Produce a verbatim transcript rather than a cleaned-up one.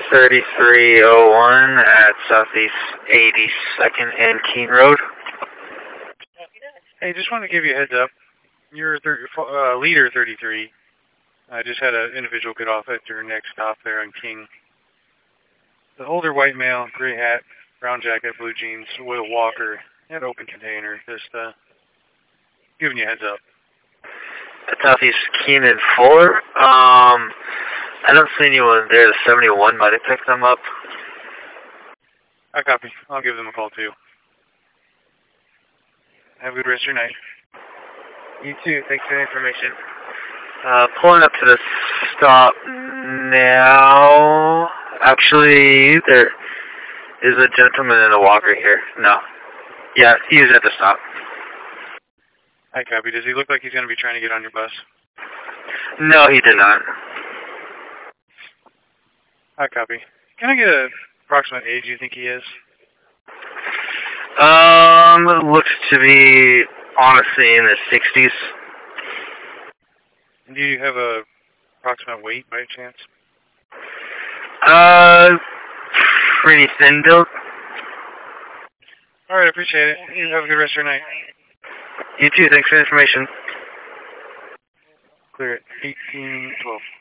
thirty-three oh one at Southeast eighty-second and Keene Road. Hey, just want to give you a heads up. You're uh, leader thirty-three. I just had an individual get off at your next stop there on King. The older white male, gray hat, brown jacket, blue jeans, with a walker, and open container. Just uh, giving you a heads up. At Southeast Keene and Fuller. Um, I don't see anyone there. The seventy-one might have picked them up. I copy. I'll give them a call too. Have a good rest of your night. You too. Thanks for the information. Uh, pulling up to the stop now. Actually, there is a gentleman in a walker here. No. Yeah, he is at the stop. I copy. Does he look like he's going to be trying to get on your bus? No, he did not. I copy. Can I get an approximate age you think he is? Um, it looks to be, honestly, in the sixties. Do you have a approximate weight by chance? Uh, pretty thin build. All right, I appreciate it. You have a good rest of your night. You too. Thanks for the information. Clear at eighteen twelve.